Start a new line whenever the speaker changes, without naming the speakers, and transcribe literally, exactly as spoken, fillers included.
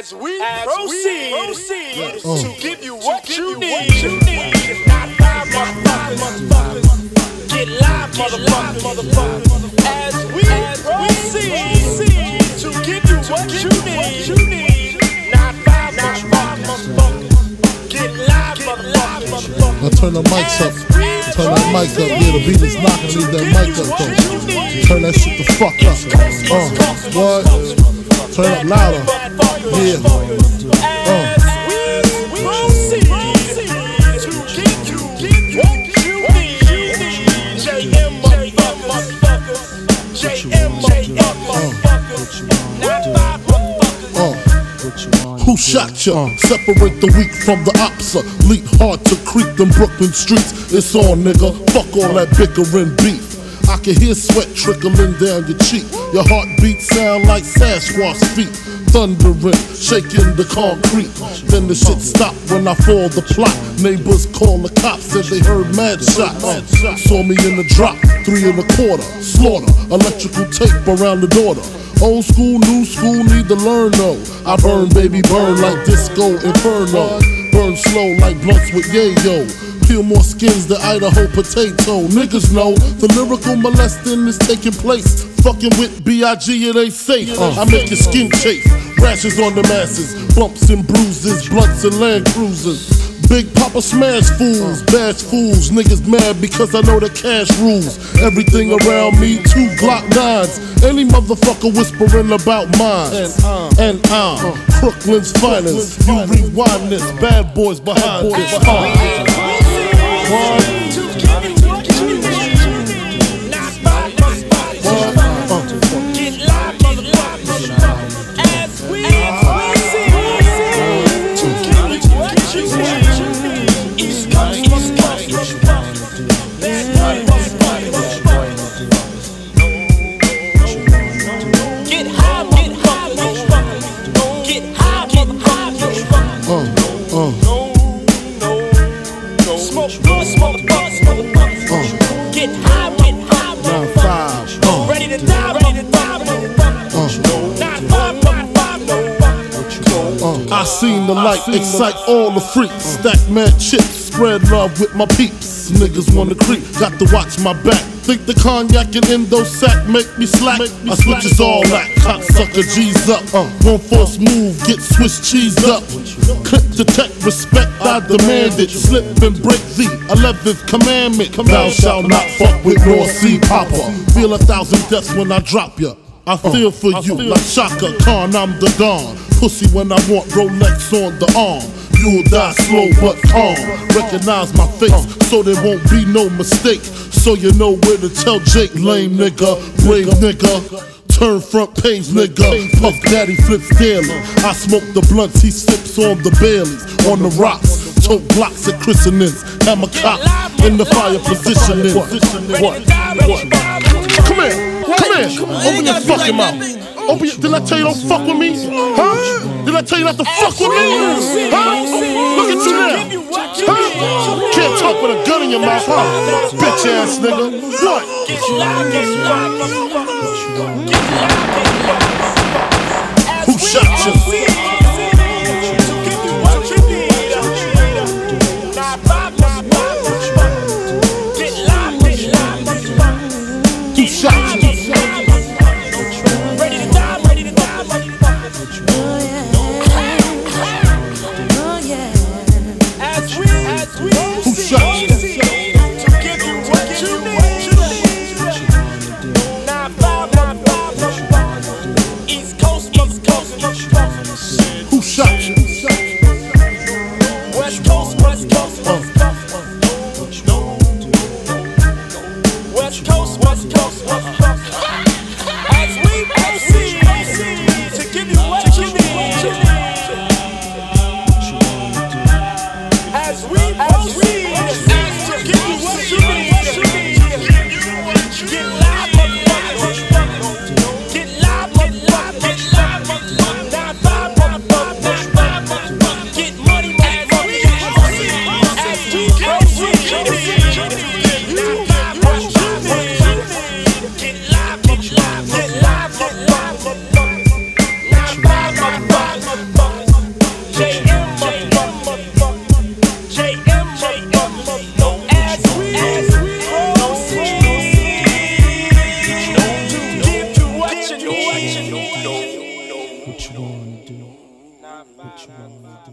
As we as proceed, we proceed uh, to give you what you, you need. What you need. It's not five motherfuckers. Get live, motherfuckers. Motherfuckers. As we as proceed to give you what you need. You need. Not five motherfuckers. Get live, motherfuckers.
Now turn the mics up. Turn that mic up. Yeah, the beat is knocking. Leave that mic up though. Turn that shit the fuck up. Uh, what? Turn it louder. Yeah. Uh. Who shot ya? Uh. Separate the weak from the opsa. Leap hard to creep them Brooklyn streets. It's on, nigga. Fuck all that bickering beef. I can hear sweat trickling down your cheek. Your heartbeat sound like Sasquatch feet. Thundering, shaking the concrete. Then the shit stopped when I fall the plot. Neighbors call the cops, said they heard mad shots. Uh, saw me in the drop, three and a quarter. Slaughter, electrical tape around the daughter. Old school, new school, need to learn though. I burn, baby, burn like disco inferno. Burn slow like blunts with yayo. Peel more skins than Idaho potato. Niggas know the lyrical molesting is taking place. Fucking with B I G it ain't safe. Uh, I make your skin chafe. Rashes on the masses. Bumps and bruises. Blunts and Land Cruisers. Big Papa smash fools, bash fools. Niggas mad because I know the cash rules. Everything around me, two Glock nines. Any motherfucker whispering about mine. And I'm uh, Brooklyn's finest. You rewind this, bad boys behind this. Uh. One. I seen the light excite all the freaks. Stack mad chips, spread love with my peeps. Niggas wanna creep, got to watch my back. Think the cognac and endo sack make me slack. I switches all that, cocksucker G's up. One false move, get Swiss cheese up. Clip detect, respect, I demand it. Slip and break the eleventh commandment. Thou shalt not fuck with North Sea Popper. Feel a thousand deaths when I drop ya. I feel for you like Shaka Khan, I'm the Don. Pussy when I want Rolex on the arm. You'll die slow but calm. Recognize my face so there won't be no mistake. So you know where to tell Jake, lame nigga, brave nigga. Turn front page nigga. Puff Daddy flips daily. I smoke the blunts, he sips on the Baileys. On the rocks, tote blocks at christenings. Hammer cop in the fire positioning. What? What? What? Come here. Come here, open your fucking mouth. Open your, did I tell you don't fuck with me? Huh? Did I tell you not to fuck with me? Huh? Look at you now. Huh? Can't talk with a gun in your mouth, huh? Bitch ass nigga. What? Who shot you? Who shot you? Who shot you? West Coast, West Coast, West Coast. West Coast, West Coast, West Coast. As we proceed to give you what you need. As we proceed to give you what you need. Get live, motherfucker. Get live, motherfucker. Get live, motherfucker. Nine five, motherfucker. Nine five.
know, know, know.
What you wanna do? What you wanna do?